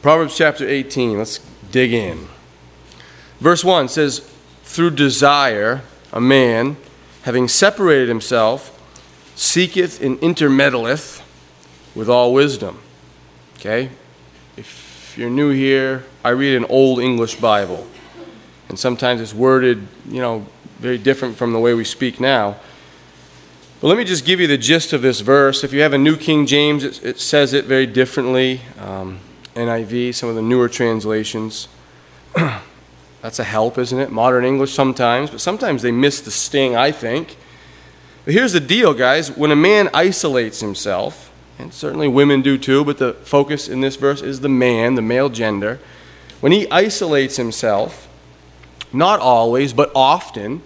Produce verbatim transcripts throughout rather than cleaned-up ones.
Proverbs chapter eighteen, let's dig in. Verse one says, through desire, a man, having separated himself, seeketh and intermeddleth with all wisdom. Okay? If you're new here, I read an old English Bible. And sometimes it's worded, you know, very different from the way we speak now. But let me just give you the gist of this verse. If you have a New King James, it, it says it very differently. Um, N I V, some of the newer translations. That's a help, isn't it? Modern English sometimes, but sometimes they miss the sting, I think. But here's the deal, guys. When a man isolates himself, and certainly women do too, but the focus in this verse is the man, the male gender. When he isolates himself, not always, but often,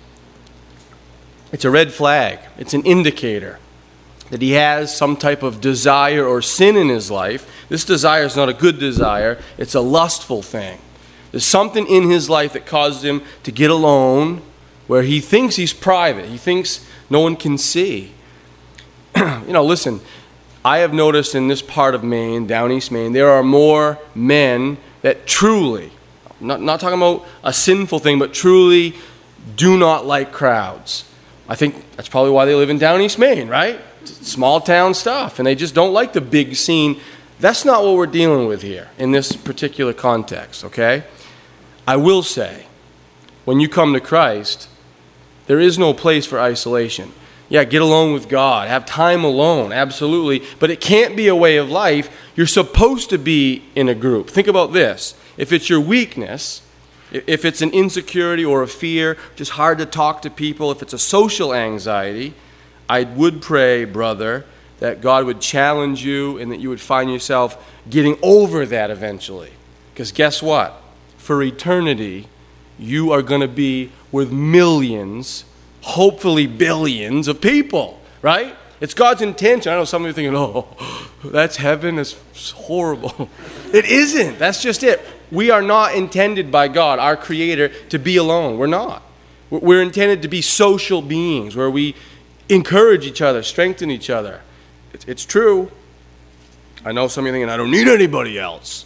it's a red flag. It's an indicator that he has some type of desire or sin in his life. This desire is not a good desire. It's a lustful thing. There's something in his life that causes him to get alone where he thinks he's private. He thinks no one can see. You know, listen, I have noticed in this part of Maine, down East Maine, there are more men that truly, not, not talking about a sinful thing, but truly do not like crowds. I think that's probably why they live in down East Maine, right? Small town stuff, and they just don't like the big scene. That's not what we're dealing with here in this particular context, okay? I will say, when you come to Christ, there is no place for isolation. Yeah, get alone with God, have time alone, absolutely, but it can't be a way of life. You're supposed to be in a group. Think about this. If it's your weakness, if it's an insecurity or a fear, just hard to talk to people, if it's a social anxiety, I would pray, brother, that God would challenge you and that you would find yourself getting over that eventually. Because guess what? For eternity, you are going to be with millions, hopefully billions of people, right? It's God's intention. I know some of you are thinking, oh, that's heaven, that's horrible. It isn't. That's just it. We are not intended by God, our Creator, to be alone. We're not. We're intended to be social beings where we encourage each other, strengthen each other. It's, it's true. I know some of you are thinking, I don't need anybody else.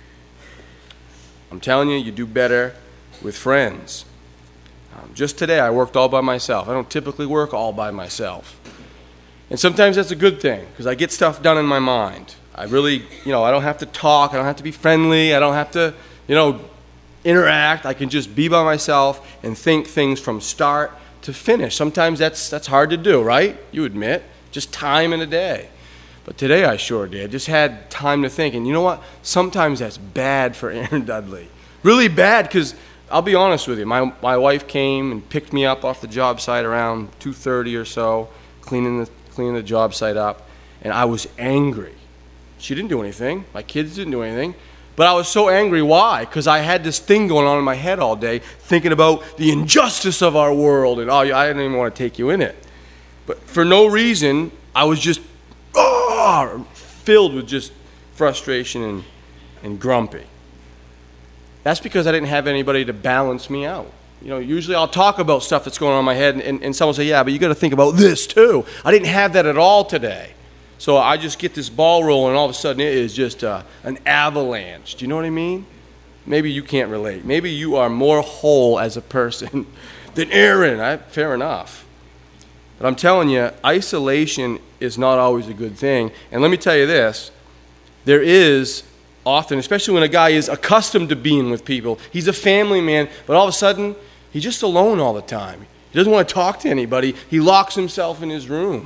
I'm telling you, you do better with friends. Um, just today, I worked all by myself. I don't typically work all by myself. And sometimes that's a good thing, because I get stuff done in my mind. I really, you know, I don't have to talk. I don't have to be friendly. I don't have to, you know, interact. I can just be by myself and think things from start to finish. Sometimes that's that's hard to do, right? You admit. Just time in a day. But today I sure did. Just had time to think. And you know what? Sometimes that's bad for Aaron Dudley. Really bad, because I'll be honest with you. My my wife came and picked me up off the job site around two thirty or so, cleaning the cleaning the job site up, and I was angry. She didn't do anything. My kids didn't do anything. But I was so angry. Why? Because I had this thing going on in my head all day, thinking about the injustice of our world, and oh, I didn't even want to take you in it. But for no reason, I was just oh, filled with just frustration and, and grumpy. That's because I didn't have anybody to balance me out. You know, usually I'll talk about stuff that's going on in my head, and, and someone will say, yeah, but you got to think about this too. I didn't have that at all today. So I just get this ball rolling, and all of a sudden it is just uh, an avalanche. Do you know what I mean? Maybe you can't relate. Maybe you are more whole as a person than Aaron. I, fair enough. But I'm telling you, isolation is not always a good thing. And let me tell you this. There is often, especially when a guy is accustomed to being with people, he's a family man, but all of a sudden, he's just alone all the time. He doesn't want to talk to anybody. He locks himself in his room.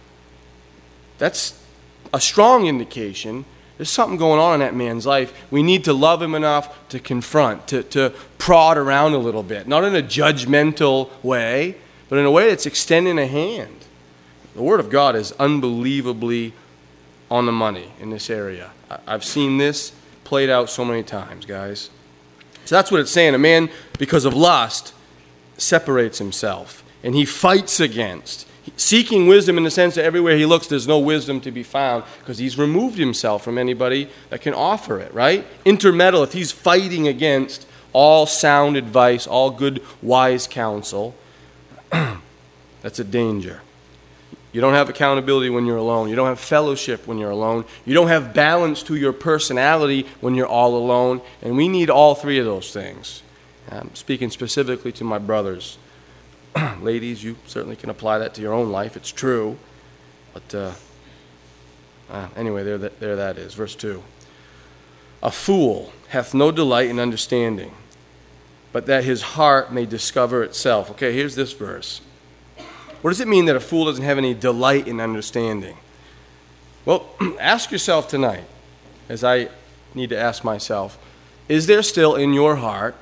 That's a strong indication there's something going on in that man's life. We need to love him enough to confront, to, to prod around a little bit. Not in a judgmental way, but in a way that's extending a hand. The Word of God is unbelievably on the money in this area. I've seen this played out so many times, guys. So that's what it's saying. A man, because of lust, separates himself, and he fights against. Seeking wisdom in the sense that everywhere he looks, there's no wisdom to be found because he's removed himself from anybody that can offer it, right? Intermeddle, if he's fighting against all sound advice, all good, wise counsel, that's a danger. You don't have accountability when you're alone. You don't have fellowship when you're alone. You don't have balance to your personality when you're all alone. And we need all three of those things. I'm speaking specifically to my brothers. Ladies, you certainly can apply that to your own life. It's true. But uh, uh, anyway, there that, there that is. Verse two. A fool hath no delight in understanding, but that his heart may discover itself. Okay, here's this verse. What does it mean that a fool doesn't have any delight in understanding? Well, ask yourself tonight, as I need to ask myself, is there still in your heart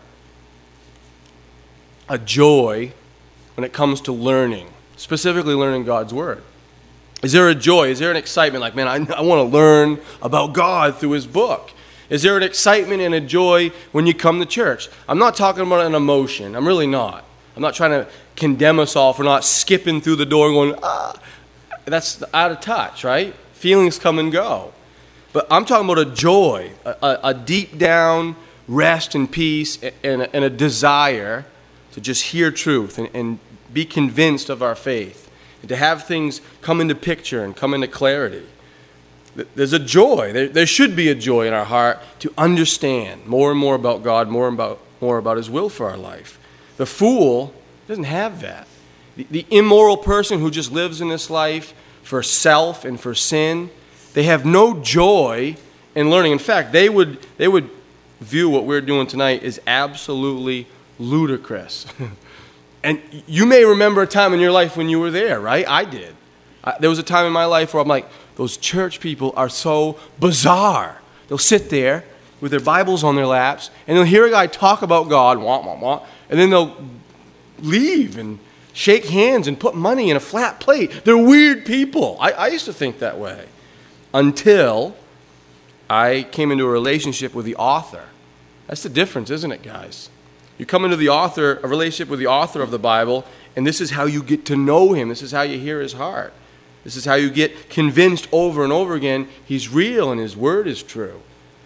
a joy when it comes to learning, specifically learning God's Word? Is there a joy? Is there an excitement like, man, I, I want to learn about God through His book? Is there an excitement and a joy when you come to church? I'm not talking about an emotion. I'm really not. I'm not trying to condemn us all for not skipping through the door and going, ah. That's out of touch, right? Feelings come and go. But I'm talking about a joy, a, a, a deep down rest and peace and a, and a desire to just hear truth and, and be convinced of our faith and to have things come into picture and come into clarity. There's a joy. There, there should be a joy in our heart to understand more and more about God, more and about, more about His will for our life. The fool doesn't have that. The, the immoral person who just lives in this life for self and for sin, they have no joy in learning. In fact, they would they would view what we're doing tonight as absolutely ludicrous. And you may remember a time in your life when you were there, right? I did. I, there was a time in my life where I'm like, those church people are so bizarre. They'll sit there with their Bibles on their laps, and they'll hear a guy talk about God, wah, wah, wah, and then they'll leave and shake hands and put money in a flat plate. They're weird people. I, I used to think that way until I came into a relationship with the author. That's the difference, isn't it, guys? You come into the author, a relationship with the author of the Bible, and this is how you get to know him. This is how you hear his heart. This is how you get convinced over and over again he's real and his word is true.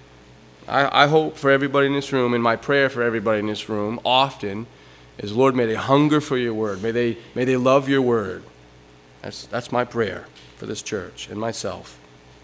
I, I hope for everybody in this room, and my prayer for everybody in this room often is, Lord, may they hunger for your word. May they, may they love your word. That's, that's my prayer for this church and myself.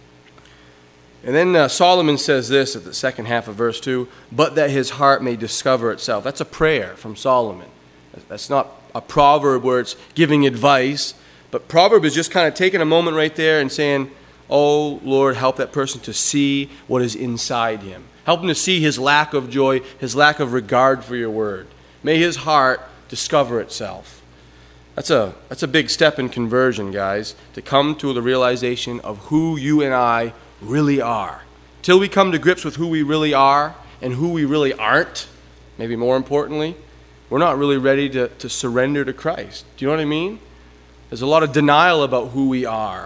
And then uh, Solomon says this at the second half of verse two, but that his heart may discover itself. That's a prayer from Solomon. That's not a proverb where it's giving advice, but proverb is just kind of taking a moment right there and saying, oh, Lord, help that person to see what is inside him. Help him to see his lack of joy, his lack of regard for your word. May his heart discover itself. That's a, that's a big step in conversion, guys, to come to the realization of who you and I really are. Till we come to grips with who we really are and who we really aren't, maybe more importantly, we're not really ready to, to surrender to Christ. Do you know what I mean? There's a lot of denial about who we are.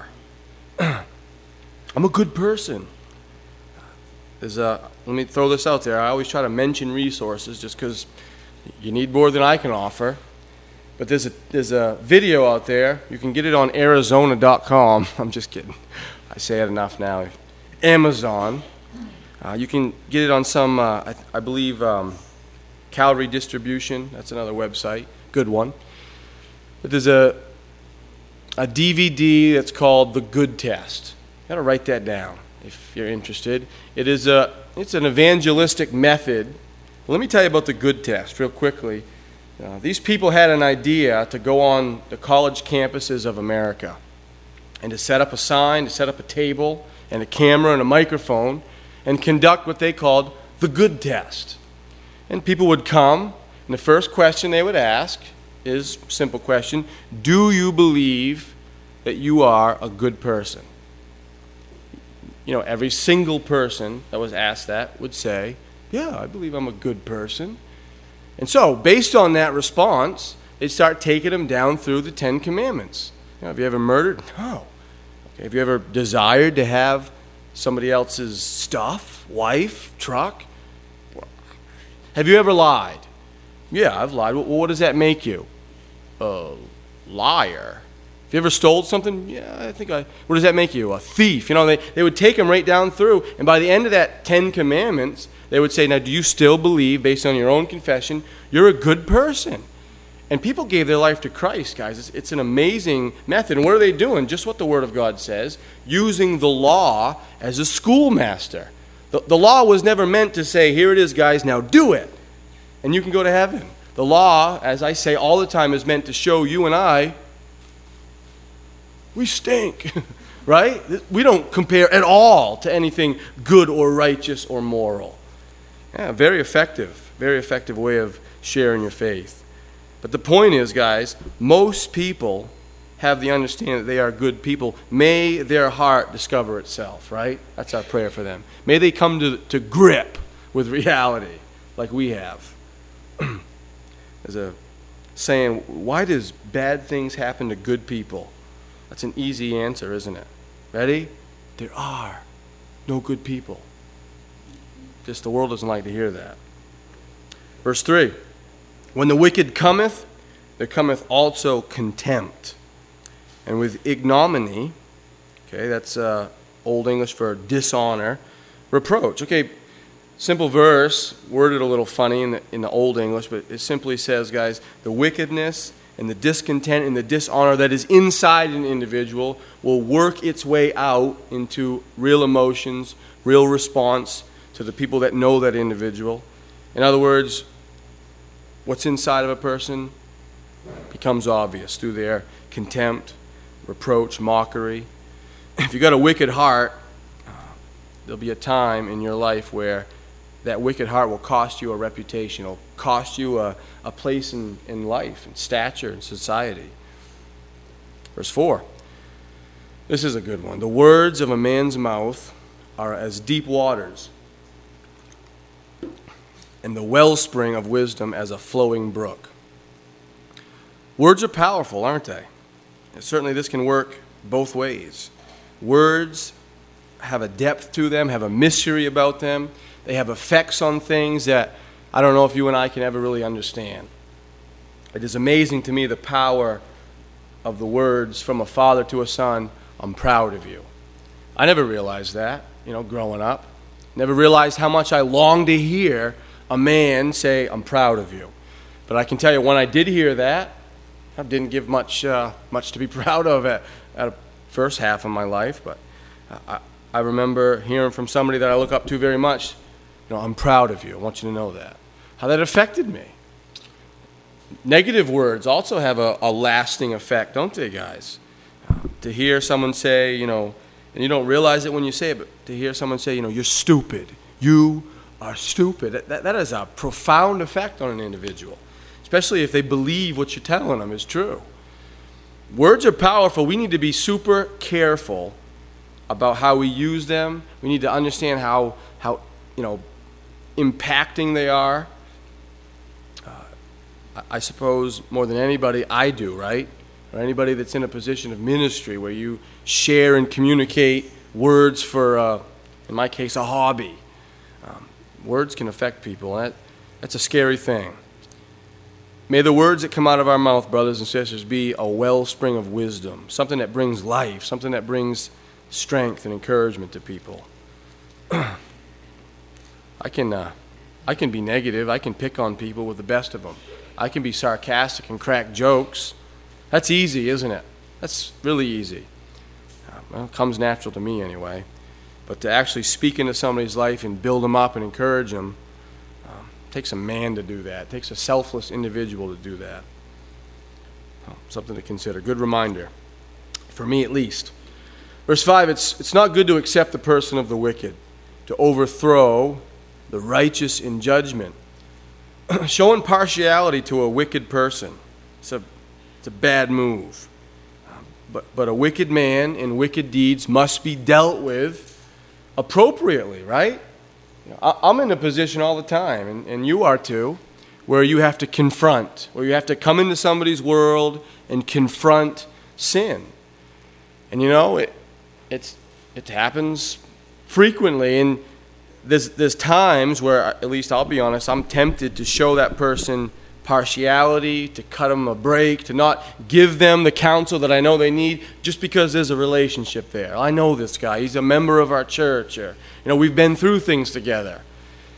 I'm a good person. There's a, let me throw this out there. I always try to mention resources just because you need more than I can offer. But there's a, there's a video out there. You can get it on Arizona dot com. I'm just kidding. I say it enough now. Amazon. Uh, you can get it on some, uh, I, I believe, um, Calvary Distribution. That's another website. Good one. But there's a, a D V D that's called The Good Test. You got to write that down if you're interested. It is a, it's an evangelistic method. Let me tell you about The Good Test real quickly. Uh, these people had an idea to go on the college campuses of America and to set up a sign, to set up a table and a camera and a microphone and conduct what they called the good test. And people would come, and the first question they would ask is a simple question: do you believe that you are a good person? You know, every single person that was asked that would say, yeah, I believe I'm a good person. And so, based on that response, they'd start taking them down through the Ten Commandments. You know, have you ever murdered? No. Okay, have you ever desired to have somebody else's stuff, wife, truck? Have you ever lied? Yeah, I've lied. Well, what does that make you? A liar. Have you ever stole something? Yeah, I think I... What does that make you? A thief. You know, they, they would take them right down through, and by the end of that Ten Commandments, they would say, now, do you still believe, based on your own confession, you're a good person? And people gave their life to Christ, guys. It's, it's an amazing method. And what are they doing? Just what the Word of God says, using the law as a schoolmaster. The, the law was never meant to say, here it is, guys, now do it, and you can go to heaven. The law, as I say all the time, is meant to show you and I, we stink, right? We don't compare at all to anything good or righteous or moral. Yeah, very effective, very effective way of sharing your faith. But the point is, guys, most people have the understanding that they are good people. May their heart discover itself, right? That's our prayer for them. May they come to, to grip with reality like we have. There's a saying, why does bad things happen to good people? That's an easy answer, isn't it? Ready? There are no good people. Just the world doesn't like to hear that. Verse three. When the wicked cometh, there cometh also contempt. And with ignominy, okay, that's uh, Old English for dishonor, reproach. Okay, simple verse, worded a little funny in the, in the Old English, but it simply says, guys, the wickedness and the discontent and the dishonor that is inside an individual will work its way out into real emotions, real response to the people that know that individual. In other words, what's inside of a person becomes obvious through their contempt, reproach, mockery. If you've got a wicked heart, uh, there'll be a time in your life where that wicked heart will cost you a reputation. It'll cost you a, a place in, in life and stature in society. Verse four. This is a good one. The words of a man's mouth are as deep waters, and the wellspring of wisdom as a flowing brook. Words are powerful, aren't they? And certainly this can work both ways. Words have a depth to them, have a mystery about them. They have effects on things that I don't know if you and I can ever really understand. It is amazing to me the power of the words from a father to a son, I'm proud of you. I never realized that, you know, growing up. Never realized how much I longed to hear a man say, I'm proud of you. But I can tell you, when I did hear that, I didn't give much uh, much to be proud of at, at the first half of my life. But I, I remember hearing from somebody that I look up to very much, you know, I'm proud of you. I want you to know that. How that affected me. Negative words also have a, a lasting effect, don't they, guys? Uh, to hear someone say, you know, and you don't realize it when you say it, but to hear someone say, you know, you're stupid. You are stupid. That, that has a profound effect on an individual, especially if they believe what you're telling them is true. Words are powerful. We need to be super careful about how we use them. We need to understand how, how you know, impacting they are. Uh, I suppose more than anybody, I do, right? Or anybody that's in a position of ministry where you share and communicate words for, uh, in my case, a hobby. Um, words can affect people, and that, that's a scary thing. May the words that come out of our mouth, brothers and sisters, be a wellspring of wisdom, something that brings life, something that brings strength and encouragement to people. I can, uh, I can be negative. I can pick on people with the best of them. I can be sarcastic and crack jokes. That's easy, isn't it? That's really easy. Uh, well, it comes natural to me anyway. But to actually speak into somebody's life and build them up and encourage them, um, it takes a man to do that. It takes a selfless individual to do that. Well, something to consider. Good reminder, for me at least. Verse five, it's, it's not good to accept the person of the wicked, to overthrow the righteous in judgment. Showing partiality to a wicked person, it's a, it's a bad move. Um, but, but a wicked man and wicked deeds must be dealt with appropriately, right? You know, I, I'm in a position all the time, and, and you are too, where you have to confront, where you have to come into somebody's world and confront sin. And you know, it it's it happens frequently, and there's there's times where, at least I'll be honest, I'm tempted to show that person partiality, to cut them a break, to not give them the counsel that I know they need, just because there's a relationship there. I know this guy; he's a member of our church, or you know, we've been through things together.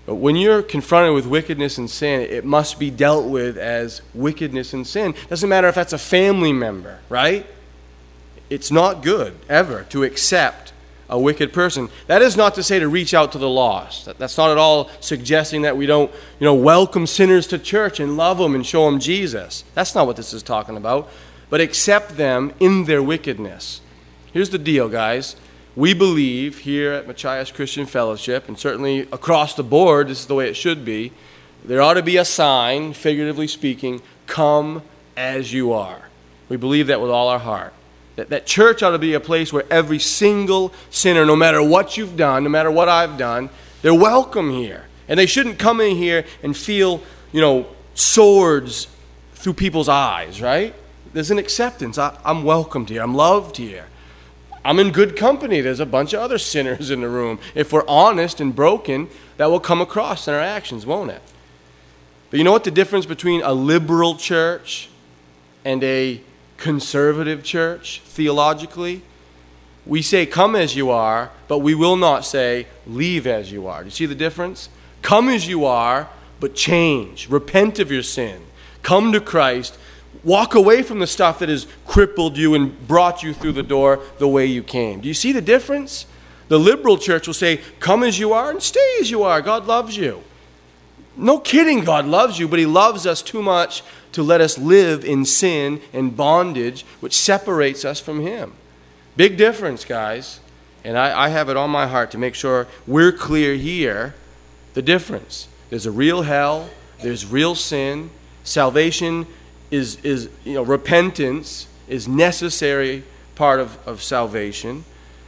But when you're confronted with wickedness and sin, it must be dealt with as wickedness and sin. Doesn't matter if that's a family member, right? It's not good, ever, to accept a wicked person. That is not to say to reach out to the lost. That's not at all suggesting that we don't, you know, welcome sinners to church and love them and show them Jesus. That's not what this is talking about. But accept them in their wickedness. Here's the deal, guys. We believe here at Machias Christian Fellowship, and certainly across the board, this is the way it should be, there ought to be a sign, figuratively speaking, come as you are. We believe that with all our heart. That, that church ought to be a place where every single sinner, no matter what you've done, no matter what I've done, they're welcome here. And they shouldn't come in here and feel, you know, swords through people's eyes, right? There's an acceptance. I, I'm welcomed here. I'm loved here. I'm in good company. There's a bunch of other sinners in the room. If we're honest and broken, that will come across in our actions, won't it? But you know what the difference between a liberal church and a conservative church, theologically? We say, come as you are, but we will not say, leave as you are. Do you see the difference? Come as you are, but change. Repent of your sin. Come to Christ. Walk away from the stuff that has crippled you and brought you through the door the way you came. Do you see the difference? The liberal church will say, come as you are and stay as you are. God loves you. No kidding, God loves you, but he loves us too much to let us live in sin and bondage, which separates us from him. Big difference, guys. And I, I have it on my heart to make sure we're clear here, the difference. There's a real hell. There's real sin. Salvation is, is you know, repentance is necessary part of, of salvation.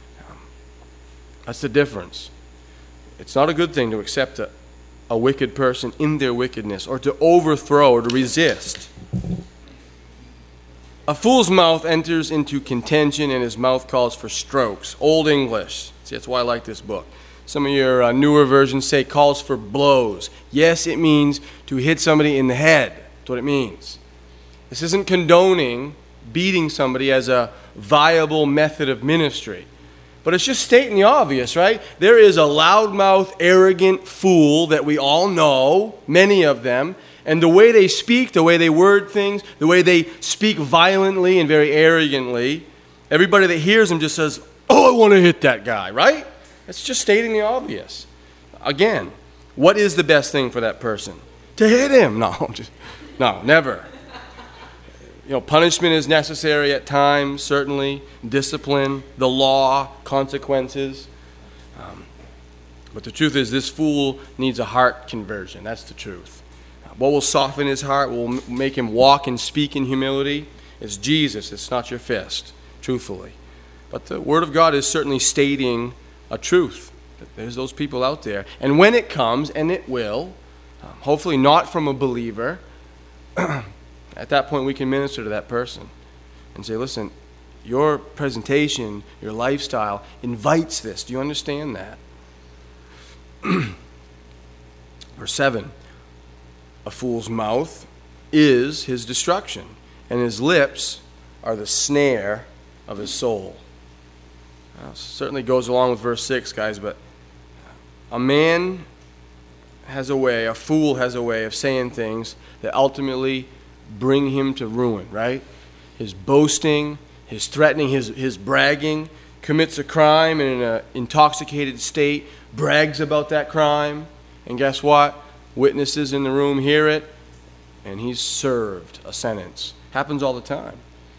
That's the difference. It's not a good thing to accept a, a wicked person in their wickedness or to overthrow or to resist. A fool's mouth enters into contention and his mouth calls for strokes. Old English. See, that's why I like this book. Some of your uh, newer versions say calls for blows. Yes, it means to hit somebody in the head. That's what it means. This isn't condoning beating somebody as a viable method of ministry. But it's just stating the obvious, right? There is a loudmouth, arrogant fool that we all know, many of them, and the way they speak, the way they word things, the way they speak violently and very arrogantly, everybody that hears them just says, oh, I want to hit that guy, right? It's just stating the obvious. Again, what is the best thing for that person? To hit him. No, just, no, never. You know, punishment is necessary at times, certainly. Discipline, the law, consequences. Um, but the truth is, this fool needs a heart conversion. That's the truth. What will soften his heart, what will make him walk and speak in humility, is Jesus. It's not your fist, truthfully. But the Word of God is certainly stating a truth. That there's those people out there. And when it comes, and it will, um, hopefully not from a believer, at that point we can minister to that person and say, listen, your presentation, your lifestyle invites this. Do you understand that? Verse seven. A fool's mouth is his destruction, and his lips are the snare of his soul. Well, certainly goes along with verse six, guys, but a man has a way, a fool has a way of saying things that ultimately bring him to ruin, right? His boasting, his threatening, his, his bragging, commits a crime and in an intoxicated state, brags about that crime, and guess what? Witnesses in the room hear it, and he's served a sentence. Happens all the time.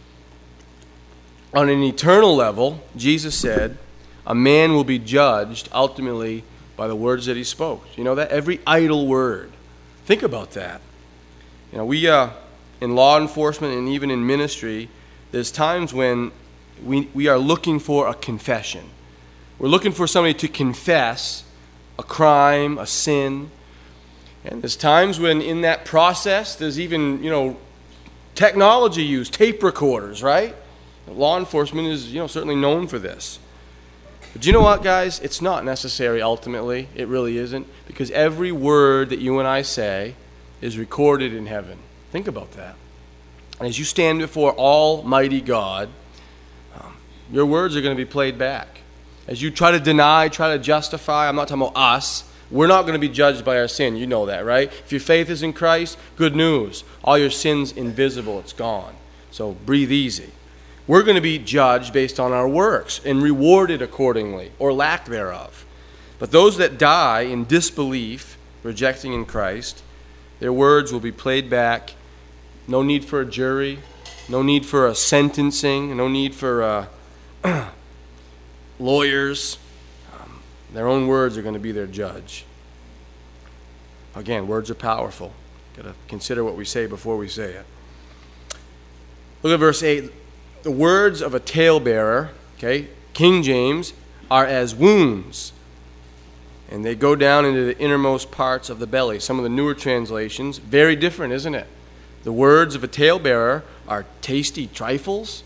On an eternal level, Jesus said, a man will be judged ultimately by the words that he spoke. You know that? Every idle word. Think about that. You know, we, uh, in law enforcement and even in ministry, there's times when we, we are looking for a confession. We're looking for somebody to confess a crime, a sin. And there's times when in that process, there's even, you know, technology used, tape recorders, right? Law enforcement is, you know, certainly known for this. But do you know what, guys? It's not necessary ultimately. It really isn't. Because every word that you and I say is recorded in heaven. Think about that. And as you stand before Almighty God, um, your words are going to be played back. As you try to deny, try to justify, I'm not talking about us, We're not going to be judged by our sin. You know that, right? If your faith is in Christ, good news. All your sin's invisible. It's gone. So breathe easy. We're going to be judged based on our works and rewarded accordingly, or lack thereof. But those that die in disbelief, rejecting in Christ, their words will be played back. No need for a jury. No need for a sentencing. No need for uh, lawyers. Um, their own words are going to be their judge. Again, words are powerful. Got to consider what we say before we say it. Look at verse eight. The words of a talebearer, okay, King James, are as wounds, and they go down into the innermost parts of the belly. Some of the newer translations, very different, isn't it? The words of a talebearer are tasty trifles,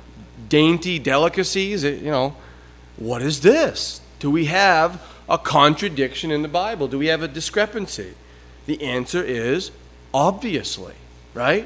dainty delicacies. You know, what is this? Do we have a contradiction in the Bible? Do we have a discrepancy? The answer is obviously, right?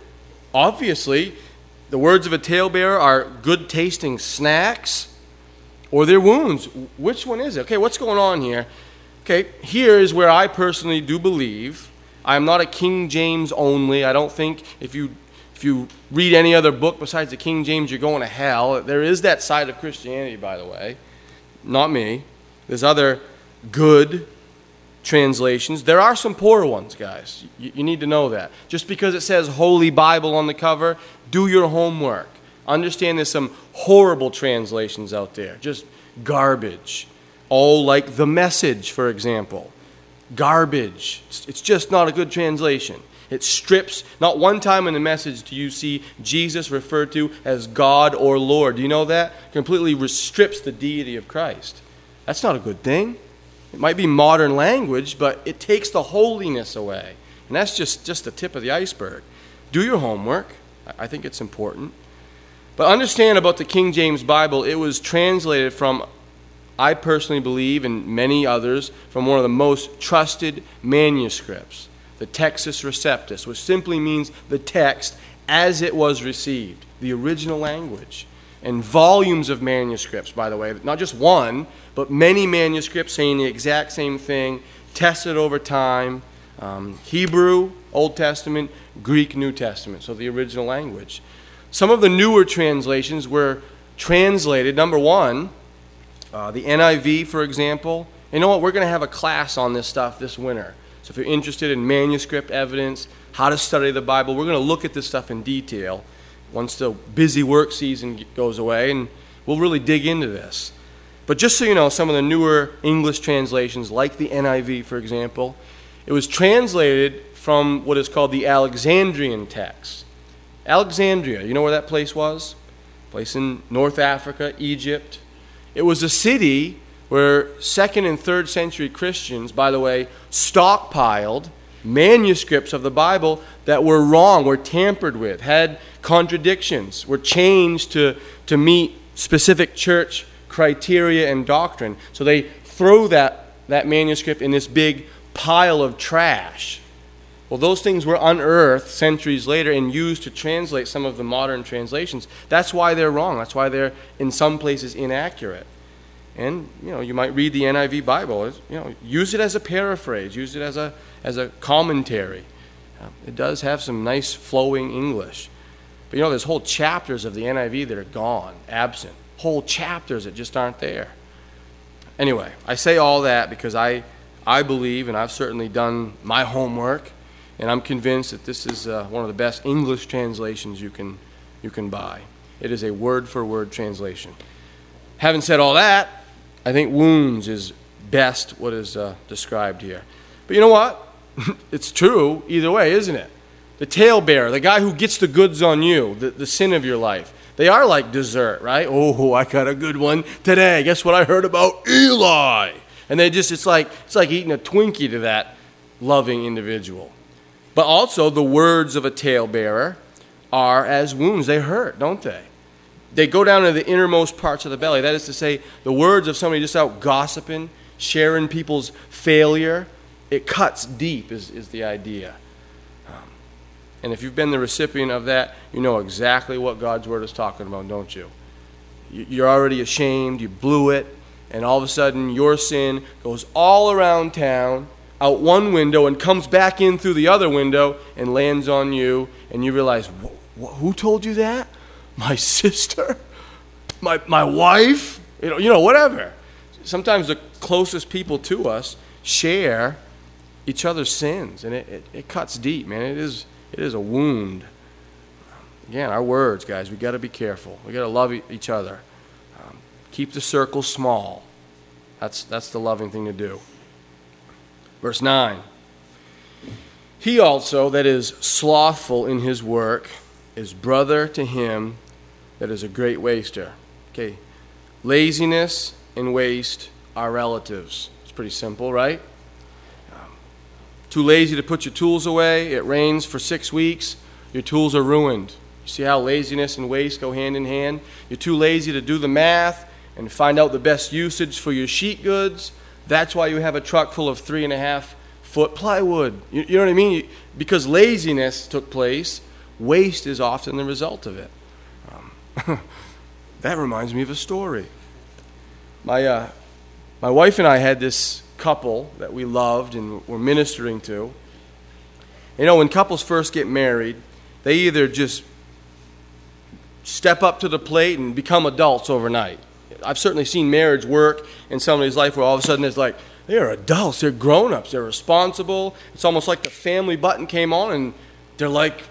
Obviously, the words of a talebearer are good-tasting snacks or they're wounds. Which one is it? Okay, what's going on here? Okay, here is where I personally do believe. I'm not a King James only. I don't think if you if you read any other book besides the King James, you're going to hell. There is that side of Christianity, by the way. Not me. There's other good translations. There are some poor ones, guys. You, you need to know that. Just because it says Holy Bible on the cover, do your homework. Understand there's some horrible translations out there. Just garbage. Oh, like The Message, for example. Garbage. It's, it's just not a good translation. It strips, not one time in the Message do you see Jesus referred to as God or Lord. Do you know that? Completely strips the deity of Christ. That's not a good thing. It might be modern language, but it takes the holiness away. And that's just, just the tip of the iceberg. Do your homework. I think it's important. But understand about the King James Bible, it was translated from, I personally believe, and many others, from one of the most trusted manuscripts, the Textus Receptus, which simply means the text as it was received, the original language. And volumes of manuscripts, by the way, not just one, but many manuscripts saying the exact same thing, tested over time. Um, Hebrew, Old Testament, Greek, New Testament, so the original language. Some of the newer translations were translated, number one, uh, the N I V, for example. You know what? We're going to have a class on this stuff this winter. So if you're interested in manuscript evidence, how to study the Bible, we're going to look at this stuff in detail once the busy work season goes away, and we'll really dig into this. But just so you know, some of the newer English translations, like the N I V, for example, it was translated from what is called the Alexandrian text. Alexandria, you know where that place was? Place in North Africa, Egypt. It was a city where second and third century Christians, by the way, stockpiled manuscripts of the Bible that were wrong, were tampered with, had contradictions, were changed to, to meet specific church criteria and doctrine. So they throw that, that manuscript in this big pile of trash. Well, those things were unearthed centuries later and used to translate some of the modern translations. That's why they're wrong. That's why they're, in some places, inaccurate. And, you know, you might read the N I V Bible. You know, use it as a paraphrase. Use it as a as a commentary. Uh, it does have some nice flowing English. But, you know, there's whole chapters of the N I V that are gone, absent. Whole chapters that just aren't there. Anyway, I say all that because I, I believe, and I've certainly done my homework, and I'm convinced that this is uh, one of the best English translations you can you can buy. It is a word-for-word translation. Having said all that, I think wounds is best what is uh, described here. But you know what? It's true either way, isn't it? The talebearer, the guy who gets the goods on you, the, the sin of your life, they are like dessert, right? Oh, I got a good one today. Guess what I heard about Eli? And they just, it's like, it's like eating a Twinkie to that loving individual. But also the words of a talebearer are as wounds. They hurt, don't they? They go down to the innermost parts of the belly. That is to say, the words of somebody just out gossiping, sharing people's failure, it cuts deep is, is the idea. Um, and if you've been the recipient of that, you know exactly what God's Word is talking about, don't you? you? You're already ashamed, you blew it, and all of a sudden your sin goes all around town, out one window, and comes back in through the other window and lands on you, and you realize, who told you that? My sister? My my wife? You know, you know, whatever. Sometimes the closest people to us share each other's sins, and it, it, it cuts deep, man. It is it is a wound. Again, our words, guys, we got to be careful. We got to love e- each other. Um, keep the circle small. That's that's the loving thing to do. Verse nine. He also that is slothful in his work is brother to him that is a great waster. Okay, laziness and waste are relatives. It's pretty simple, right? Um, too lazy to put your tools away. It rains for six weeks. Your tools are ruined. You see how laziness and waste go hand in hand? You're too lazy to do the math and find out the best usage for your sheet goods. That's why you have a truck full of three and a half foot plywood. You, you know what I mean? Because laziness took place, waste is often the result of it. Um, that reminds me of a story. My uh, my wife and I had this couple that we loved and were ministering to. You know, when couples first get married, they either just step up to the plate and become adults overnight. I've certainly seen marriage work in somebody's life where all of a sudden it's like, they're adults, they're grown-ups, they're responsible. It's almost like the family button came on and they're like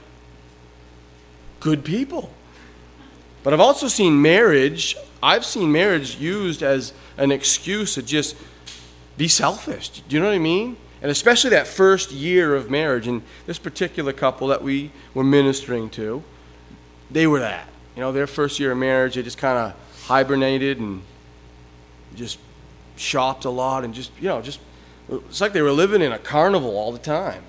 good people. But I've also seen marriage, I've seen marriage used as an excuse to just be selfish. Do you know what I mean? And especially that first year of marriage, and this particular couple that we were ministering to, they were that. You know, their first year of marriage, they just kind of hibernated and just shopped a lot and just, you know, just, it's like they were living in a carnival all the time.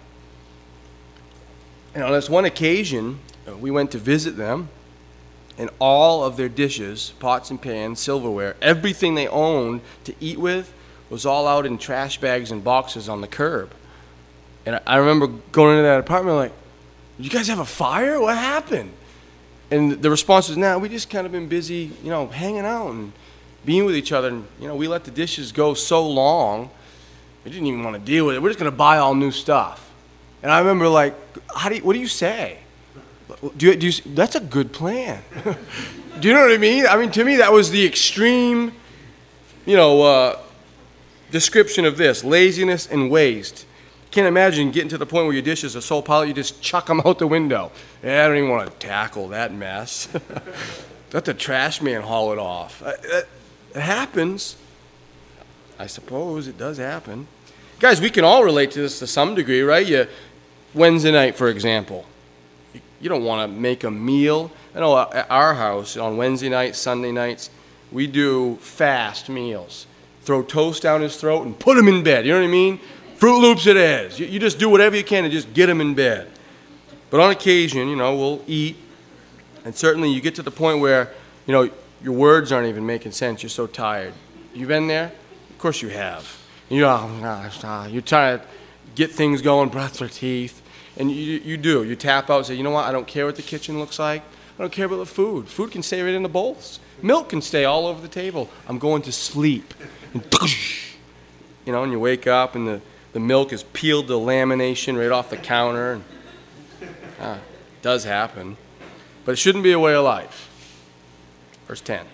And on this one occasion, we went to visit them, and all of their dishes, pots and pans, silverware, everything they owned to eat with was all out in trash bags and boxes on the curb. And I remember going into that apartment like, you guys have a fire? What happened? And the response was, nah, we just kind of been busy, you know, hanging out and being with each other. And, you know, we let the dishes go so long, we didn't even want to deal with it. We're just going to buy all new stuff. And I remember like, how do you, what do you say? Do you, do you, that's a good plan. Do you know what I mean? I mean, to me, that was the extreme, you know, uh, description of this, laziness and waste. Can't imagine getting to the point where your dishes are so piled, you just chuck them out the window. Yeah, I don't even want to tackle that mess. Let the trash man haul it off. It, it happens. I suppose it does happen. Guys, we can all relate to this to some degree, right? You, Wednesday night, for example. You don't want to make a meal. I know at our house, on Wednesday nights, Sunday nights, we do fast meals. Throw toast down his throat and put him in bed. You know what I mean? Fruit Loops it is. You, you just do whatever you can to just get him in bed. But on occasion, you know, we'll eat. And certainly you get to the point where, you know, your words aren't even making sense. You're so tired. You been there? Of course you have. And you're, oh, gosh, you're trying to get things going, brush your teeth. And you you do. You tap out and say, you know what? I don't care what the kitchen looks like. I don't care about the food. Food can stay right in the bowls. Milk can stay all over the table. I'm going to sleep. And, you know, and you wake up and the, the milk is peeled to lamination right off the counter. And, ah, it does happen. But it shouldn't be a way of life. Verse ten.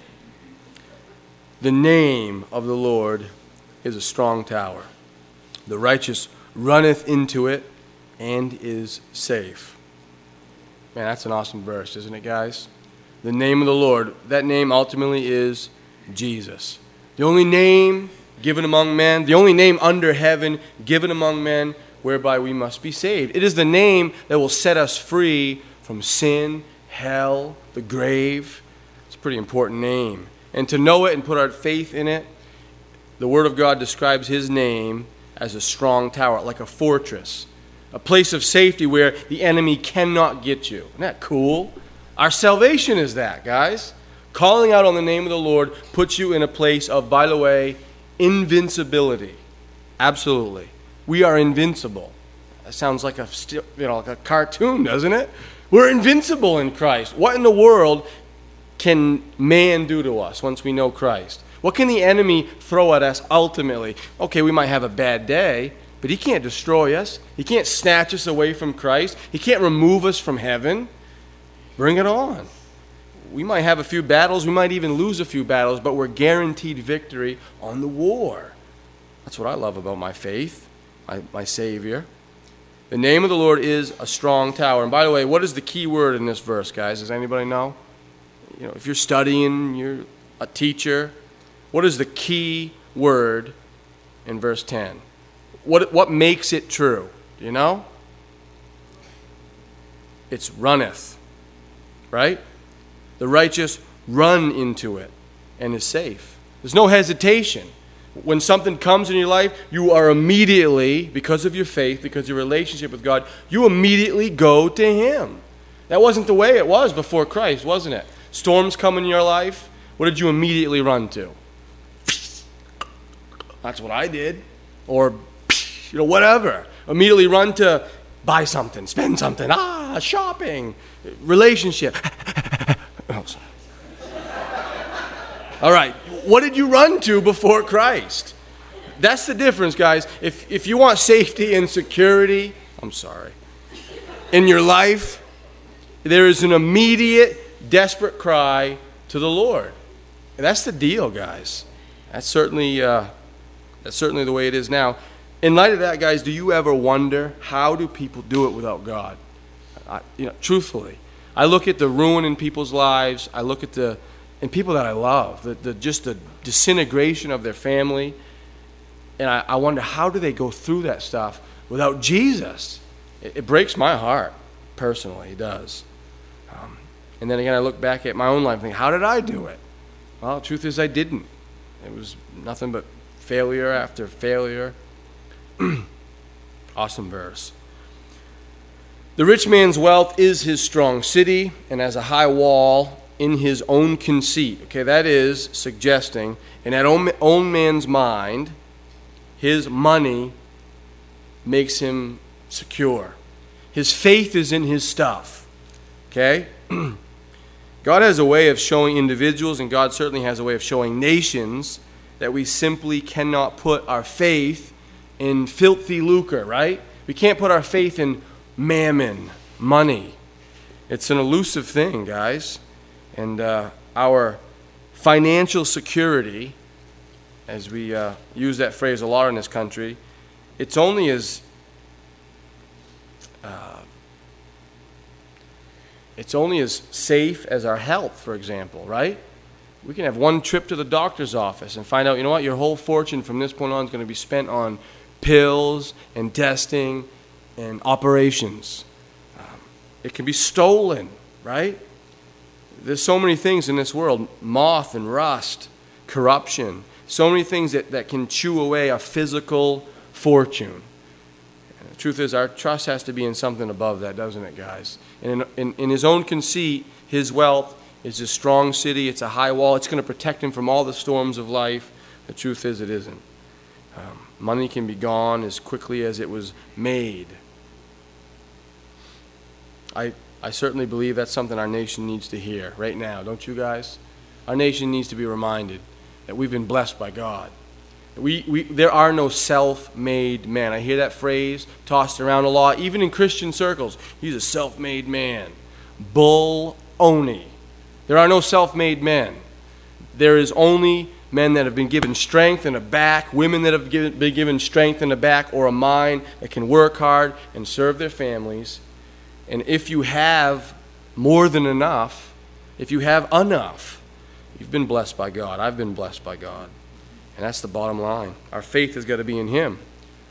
The name of the Lord is a strong tower. The righteous runneth into it and is safe. Man, that's an awesome verse, isn't it, guys? The name of the Lord, that name ultimately is Jesus. The only name given among men, the only name under heaven given among men whereby we must be saved. It is the name that will set us free from sin, hell, the grave. It's a pretty important name. And to know it and put our faith in it, the Word of God describes His name as a strong tower, like a fortress. A place of safety where the enemy cannot get you. Isn't that cool? Our salvation is that, guys. Calling out on the name of the Lord puts you in a place of, by the way, invincibility. Absolutely. We are invincible. That sounds like a, you know, like a cartoon, doesn't it? We're invincible in Christ. What in the world can man do to us once we know Christ? What can the enemy throw at us ultimately? Okay, we might have a bad day, but he can't destroy us. He can't snatch us away from Christ. He can't remove us from heaven. Bring it on. We might have a few battles. We might even lose a few battles, but we're guaranteed victory on the war. That's what I love about my faith, my, my Savior. The name of the Lord is a strong tower. And by the way, what is the key word in this verse, guys? Does anybody know? You know, if you're studying, you're a teacher, what is the key word in verse ten? What, what makes it true? Do you know? It's runneth, right? The righteous run into it and is safe. There's no hesitation. When something comes in your life, you are immediately, because of your faith, because of your relationship with God, you immediately go to Him. That wasn't the way it was before Christ, wasn't it? Storms come in your life, what did you immediately run to? That's what I did. Or, you know, whatever. Immediately run to buy something, spend something, ah, shopping, relationship. Oh, sorry. All right, what did you run to before Christ? That's the difference, guys. If if you want safety and security, I'm sorry, in your life, there is an immediate, desperate cry to the Lord. And that's the deal, guys. That's certainly uh, that's certainly the way it is now. In light of that, guys, do you ever wonder how do people do it without God? I, you know, truthfully, I look at the ruin in people's lives. I look at the and people that I love, the, the just the disintegration of their family, and I, I wonder how do they go through that stuff without Jesus? It, it breaks my heart, personally. It does. Um, and then again, I look back at my own life and think, how did I do it? Well, the truth is I didn't. It was nothing but failure after failure. Awesome verse. The rich man's wealth is his strong city, and as a high wall in his own conceit. Okay, that is suggesting in that own, own man's mind, his money makes him secure. His faith is in his stuff. Okay? God has a way of showing individuals, and God certainly has a way of showing nations, that we simply cannot put our faith in filthy lucre, right? We can't put our faith in mammon, money. It's an elusive thing, guys. And uh, our financial security, as we uh, use that phrase a lot in this country, it's only as uh, it's only as safe as our health, for example, right? We can have one trip to the doctor's office and find out, you know what, your whole fortune from this point on is going to be spent on pills and testing and operations. Um, it can be stolen, right? There's so many things in this world, moth and rust, corruption, so many things that, that can chew away a physical fortune. And the truth is, our trust has to be in something above that, doesn't it, guys? And in, in, in his own conceit, his wealth is a strong city, it's a high wall, it's going to protect him from all the storms of life. The truth is, it isn't. Um, money can be gone as quickly as it was made. I I certainly believe that's something our nation needs to hear right now, don't you guys? Our nation needs to be reminded that we've been blessed by God. We, we, there are no self-made men. I hear that phrase tossed around a lot, even in Christian circles. He's a self-made man. Bull-oney. There are no self-made men. There is only men that have been given strength and a back, women that have given, been given strength and a back or a mind that can work hard and serve their families. And if you have more than enough, if you have enough, you've been blessed by God. I've been blessed by God. And that's the bottom line. Our faith has got to be in Him.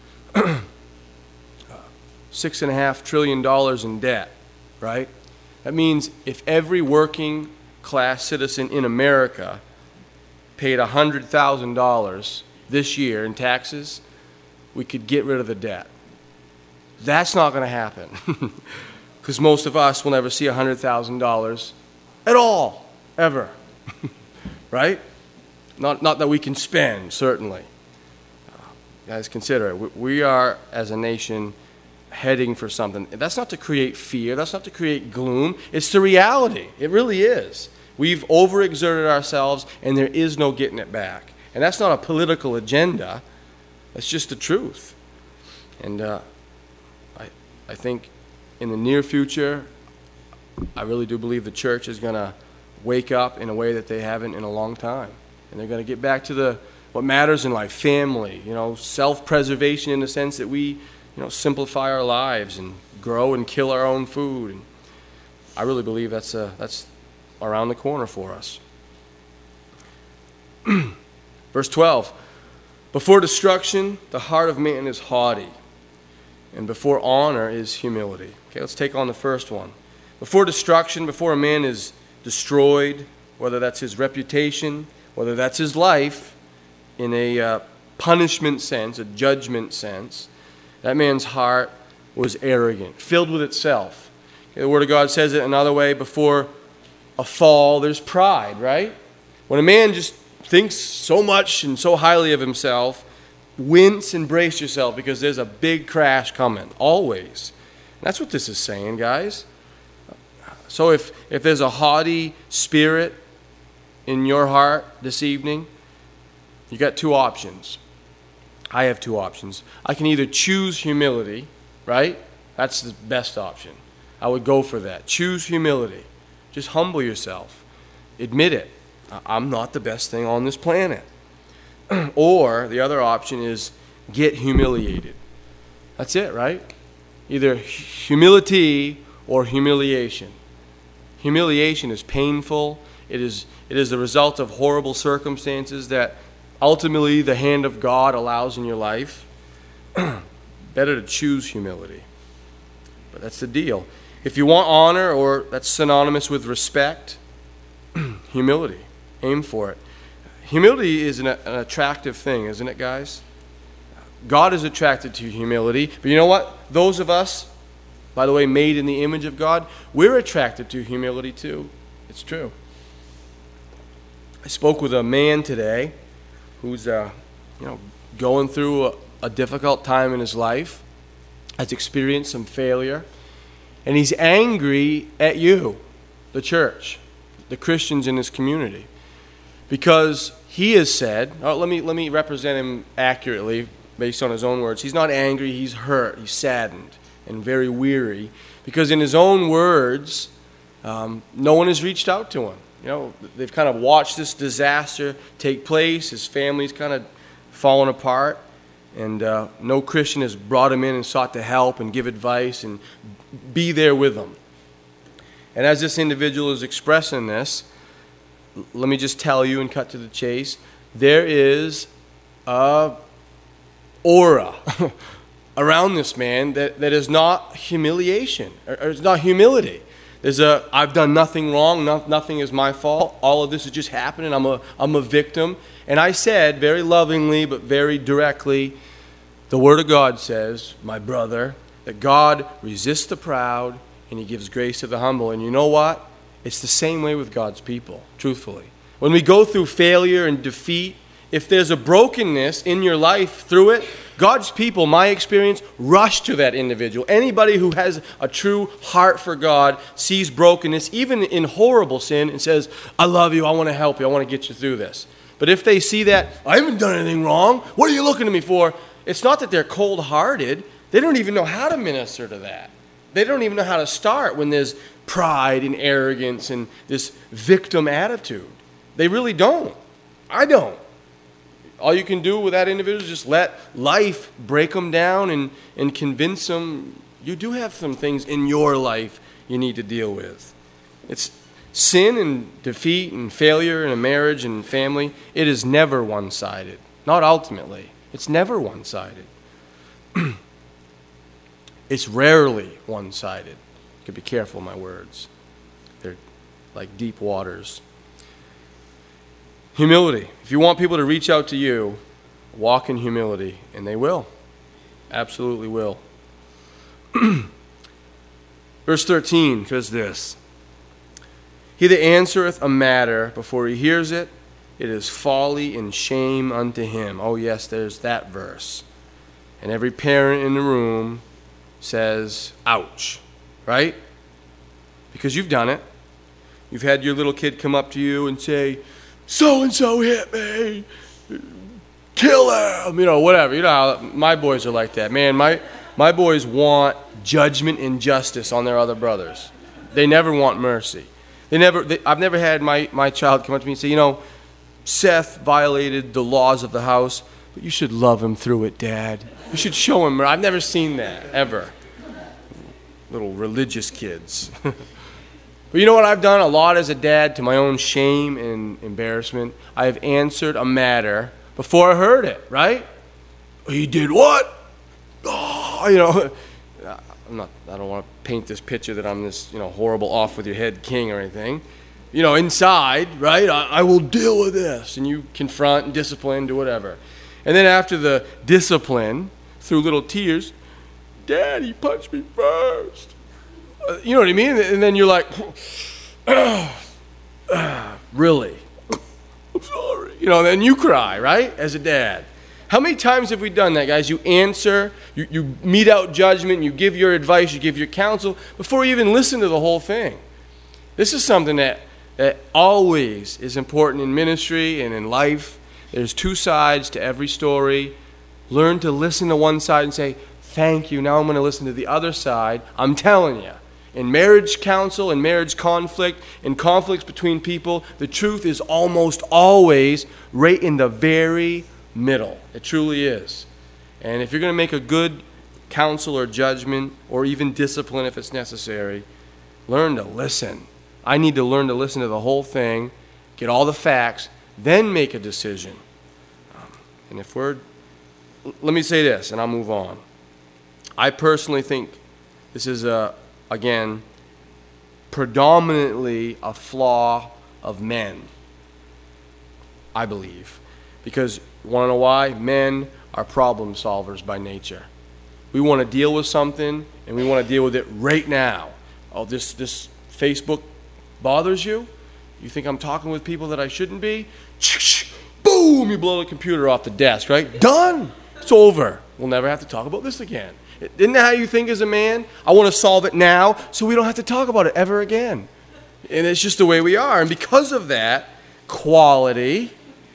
Six and a half trillion dollars in debt, right? That means if every working class citizen in America paid one hundred thousand dollars this year in taxes, we could get rid of the debt. That's not going to happen. Because most of us will never see one hundred thousand dollars at all, ever. Right? Not, not that we can spend, certainly. Uh, guys, consider it. We, we are, as a nation, heading for something. That's not to create fear. That's not to create gloom. It's the reality. It really is. We've overexerted ourselves, and there is no getting it back. And that's not a political agenda. That's just the truth. And uh, I, I think in the near future, I really do believe the church is going to wake up in a way that they haven't in a long time. And they're going to get back to the what matters in life, family, you know, self-preservation in the sense that we, you know, simplify our lives and grow and kill our own food. And I really believe that's uh, that's around the corner for us. Verse twelve, before destruction, the heart of man is haughty, and before honor is humility. Okay, let's take on the first one. Before destruction, before a man is destroyed, whether that's his reputation, whether that's his life, in a uh, punishment sense, a judgment sense, that man's heart was arrogant, filled with itself. Okay, the Word of God says it another way, before a fall, there's pride, right? When a man just thinks so much and so highly of himself, wince and brace yourself because there's a big crash coming, always. And that's what this is saying, guys. So if, if there's a haughty spirit in your heart this evening, you got two options. I have two options. I can either choose humility, right? That's the best option. I would go for that. Choose humility. Just humble yourself. Admit it. I'm not the best thing on this planet. Or the other option is get humiliated. That's it, right? Either humility or humiliation. Humiliation is painful. It is, it is the result of horrible circumstances that ultimately the hand of God allows in your life. Better to choose humility. But that's the deal. If you want honor, or that's synonymous with respect, humility. Aim for it. Humility is an, an attractive thing, isn't it, guys? God is attracted to humility. But you know what? Those of us, by the way, made in the image of God, we're attracted to humility too. It's true. I spoke with a man today who's uh, you know, going through a, a difficult time in his life, has experienced some failure, and he's angry at you, the church, the Christians in his community, because he has said, oh, let me let me represent him accurately based on his own words. He's not angry, he's hurt, he's saddened and very weary, because in his own words, um, no one has reached out to him. You know, they've kind of watched this disaster take place. His family's kind of fallen apart, and uh, no Christian has brought him in and sought to help and give advice and be there with him. And as this individual is expressing this, let me just tell you and cut to the chase, there is a aura around this man that, that is not humiliation, or, or it's not humility. There's a, I've done nothing wrong, no, nothing is my fault, all of this is just happening, I'm a, I'm a victim. And I said, very lovingly but very directly, the Word of God says, my brother, that God resists the proud and He gives grace to the humble. And you know what? It's the same way with God's people, truthfully. When we go through failure and defeat, if there's a brokenness in your life through it, God's people, my experience, rush to that individual. Anybody who has a true heart for God sees brokenness, even in horrible sin, and says, I love you, I want to help you, I want to get you through this. But if they see that, I haven't done anything wrong, what are you looking at me for? It's not that they're cold-hearted. They don't even know how to minister to that. They don't even know how to start when there's pride and arrogance and this victim attitude. They really don't. I don't. All you can do with that individual is just let life break them down and, and convince them you do have some things in your life you need to deal with. It's sin and defeat and failure in a marriage and family. It is never one-sided. Not ultimately. It's never one-sided. It's rarely one-sided. You can be careful, my words. They're like deep waters. Humility. If you want people to reach out to you, walk in humility, and they will. Absolutely will. Verse thirteen says this, He that answereth a matter before he hears it, it is folly and shame unto him. Oh yes, there's that verse. And every parent in the room says, ouch, right? Because you've done it. You've had your little kid come up to you and say, so-and-so hit me. Kill him. You know, whatever. You know how my boys are like that. Man, my, my boys want judgment and justice on their other brothers. They never want mercy. They never. They, I've never had my, my child come up to me and say, you know, Seth violated the laws of the house, but you should love him through it, Dad. You should show him. I've never seen that, ever. Little religious kids. But you know what I've done a lot as a dad, to my own shame and embarrassment? I have answered a matter before I heard it, right? He did what? Oh, you know, I'm not, I don't want to paint this picture that I'm this, you know, horrible off with your head king or anything. You know, inside, right, I, I will deal with this. And you confront and discipline, do whatever. And then after the discipline, through little tears, Dad, he punched me first. Uh, you know what I mean? And then you're like, oh, uh, really? I'm sorry. You know, and then you cry, right, as a dad. How many times have we done that, guys? You answer, you, you mete out judgment, you give your advice, you give your counsel before you even listen to the whole thing. This is something that, that always is important in ministry and in life. There's two sides to every story. Learn to listen to one side and say, thank you, now I'm going to listen to the other side. I'm telling you, in marriage counsel and marriage conflict and conflicts between people, the truth is almost always right in the very middle. It truly is. And if you're going to make a good counsel or judgment or even discipline if it's necessary, learn to listen. I need to learn to listen to the whole thing, get all the facts, then make a decision. Um, and if we're, let me say this and I'll move on. I personally think this is, a, again, predominantly a flaw of men, I believe. Because, you want to know why? Men are problem solvers by nature. We want to deal with something, and we want to deal with it right now. Oh, this, this Facebook bothers you? You think I'm talking with people that I shouldn't be? Boom! You blow the computer off the desk, right? Done! It's over. We'll never have to talk about this again. Isn't that how you think as a man? I want to solve it now so we don't have to talk about it ever again. And it's just the way we are. And because of that, quality,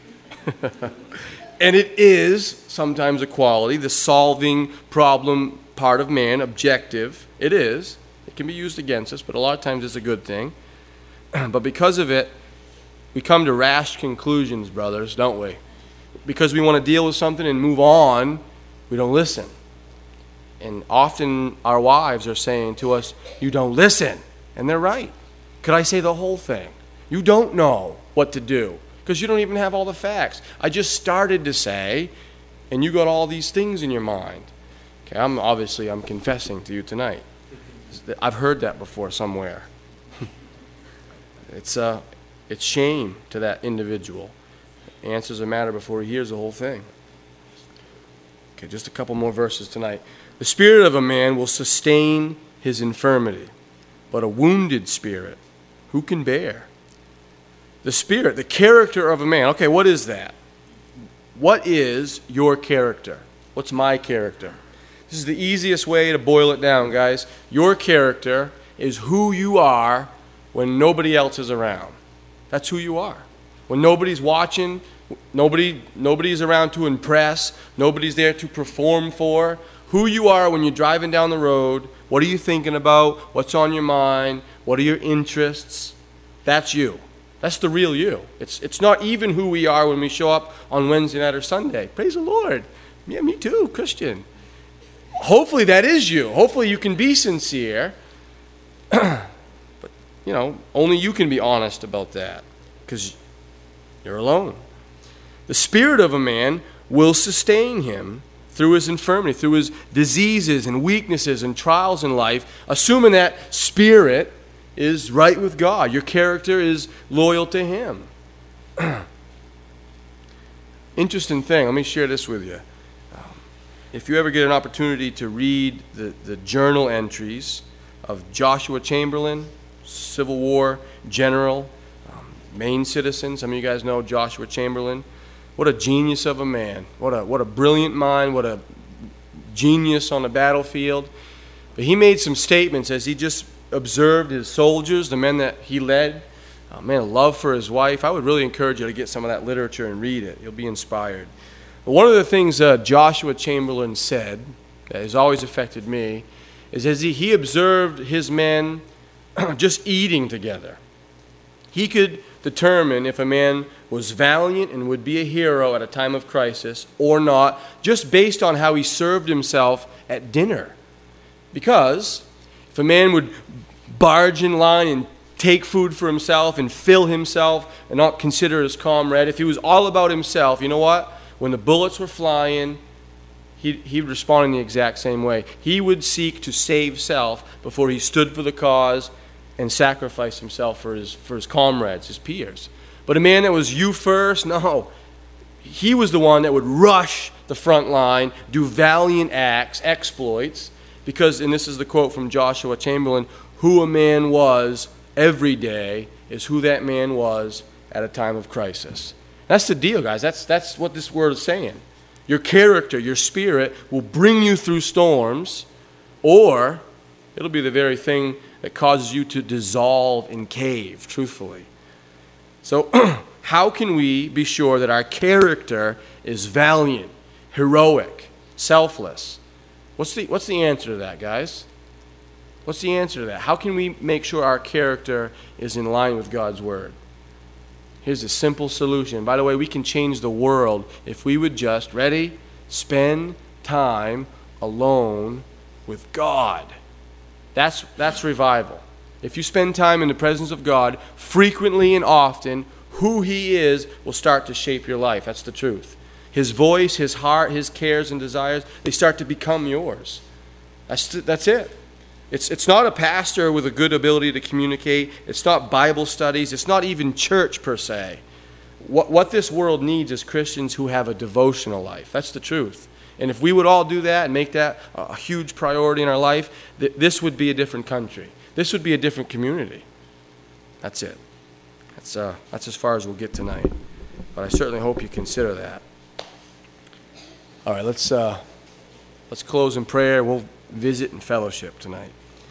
and it is sometimes a quality, the solving problem part of man, objective, it is. It can be used against us, but a lot of times it's a good thing. But because of it, we come to rash conclusions, brothers, don't we? Because we want to deal with something and move on, we don't listen. And often our wives are saying to us, you don't listen. And they're right. Could I say the whole thing? You don't know what to do because you don't even have all the facts. I just started to say, and you got all these things in your mind. Okay, I'm obviously I'm confessing to you tonight. I've heard that before somewhere. It's uh, it's shame to that individual. Answers a matter before he hears the whole thing. Okay, just a couple more verses tonight. The spirit of a man will sustain his infirmity, but a wounded spirit, who can bear? The spirit, the character of a man. Okay, what is that? What is your character? What's my character? This is the easiest way to boil it down, guys. Your character is who you are when nobody else is around. That's who you are. When nobody's watching, nobody, nobody's around to impress, nobody's there to perform for. Who you are when you're driving down the road, what are you thinking about, what's on your mind, what are your interests? That's you. That's the real you. It's, it's not even who we are when we show up on Wednesday night or Sunday. Praise the Lord. Yeah, me too, Christian. Hopefully that is you. Hopefully you can be sincere. But, you know, only you can be honest about that because you're alone. The spirit of a man will sustain him through his infirmity, through his diseases and weaknesses and trials in life, assuming that spirit is right with God. Your character is loyal to him. Interesting thing. Let me share this with you. Um, if you ever get an opportunity to read the, the journal entries of Joshua Chamberlain, Civil War general, um, Maine citizen, some of you guys know Joshua Chamberlain. What a genius of a man. What a what a brilliant mind. What a genius on the battlefield. But he made some statements as he just observed his soldiers, the men that he led, uh, man, a love for his wife. I would really encourage you to get some of that literature and read it. You'll be inspired. But one of the things uh, Joshua Chamberlain said that has always affected me is as he, he observed his men just eating together, he could determine if a man was valiant and would be a hero at a time of crisis or not, just based on how he served himself at dinner. Because if a man would barge in line and take food for himself and fill himself and not consider his comrade, if he was all about himself, you know what? When the bullets were flying, he he'd respond in the exact same way. He would seek to save self before he stood for the cause and sacrifice himself for his for his comrades, his peers. But a man that was you first, no. He was the one that would rush the front line, do valiant acts, exploits, because, and this is the quote from Joshua Chamberlain, who a man was every day is who that man was at a time of crisis. That's the deal, guys. That's, that's what this word is saying. Your character, your spirit will bring you through storms, or it'll be the very thing that causes you to dissolve and cave, truthfully. So how can we be sure that our character is valiant, heroic, selfless? What's the, what's the answer to that, guys? What's the answer to that? How can we make sure our character is in line with God's word? Here's a simple solution. By the way, we can change the world if we would just, ready, spend time alone with God. That's, that's revival. If you spend time in the presence of God frequently and often, who he is will start to shape your life. That's the truth. His voice, his heart, his cares and desires, they start to become yours. That's, that's it. It's, it's not a pastor with a good ability to communicate. It's not Bible studies. It's not even church per se. What, what this world needs is Christians who have a devotional life. That's the truth. And if we would all do that and make that a huge priority in our life, th- this would be a different country. This would be a different community. That's it. That's, uh, that's as far as we'll get tonight. But I certainly hope you consider that. All right, let's, uh, let's close in prayer. We'll visit and fellowship tonight.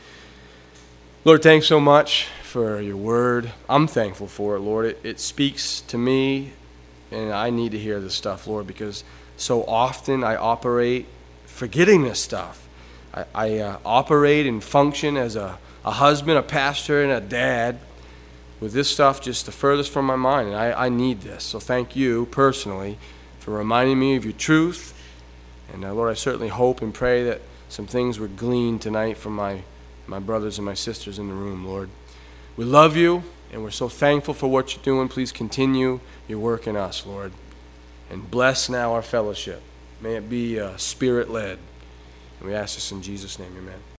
Lord, thanks so much for your word. I'm thankful for it, Lord. It, it speaks to me, and I need to hear this stuff, Lord, because so often I operate forgetting this stuff. I, I uh, operate and function as a, a husband, a pastor, and a dad with this stuff just the furthest from my mind, and I, I need this. So thank you personally for reminding me of your truth. And uh, Lord, I certainly hope and pray that some things were gleaned tonight from my, my brothers and my sisters in the room, Lord. We love you, and we're so thankful for what you're doing. Please continue your work in us, Lord. And bless now our fellowship. May it be uh, spirit-led. And we ask this in Jesus' name, amen.